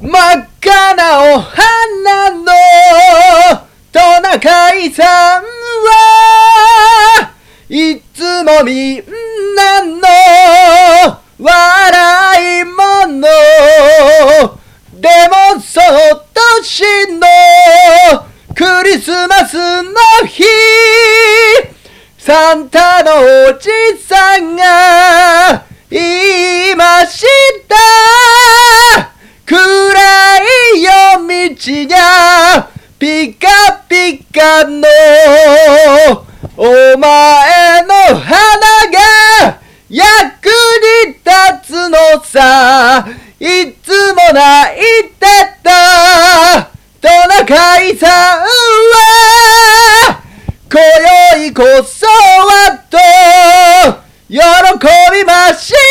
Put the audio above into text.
真っ赤なお花のトナカイさんはいつもみんなの笑い者でもその年のクリスマスの日サンタのおじさんが言いました暗い夜道がピカピカのお前の花が役に立つのさいつも泣いてたトナカイさんは今宵こそはと喜びました